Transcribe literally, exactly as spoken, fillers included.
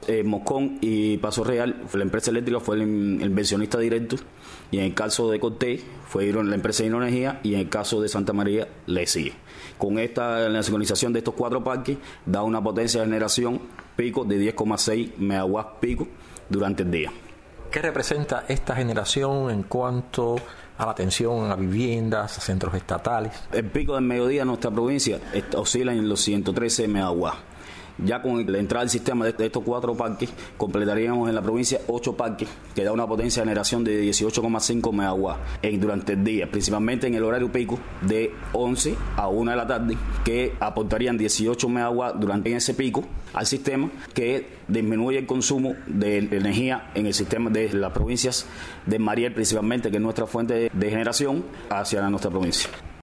Eh, Moscón y Paso Real, la empresa eléctrica fue el, el inversionista directo, y en el caso de Cortés fue la empresa de Hidroenergía, y en el caso de Santa María le sigue. Con esta, la sincronización de estos cuatro parques da una potencia de generación pico de diez coma seis megawatts pico durante el día. ¿Qué representa esta generación en cuanto a la atención a viviendas, a centros estatales? El pico del mediodía en nuestra provincia oscila en los ciento trece megawatts. Ya con la entrada del sistema de estos cuatro parques, completaríamos en la provincia ocho parques, que da una potencia de generación de dieciocho coma cinco megawatts en, durante el día, principalmente en el horario pico de once a una de la tarde, que aportarían dieciocho megawatts durante ese pico al sistema, que disminuye el consumo de energía en el sistema de las provincias de Mariel, principalmente, que es nuestra fuente de, de generación hacia nuestra provincia.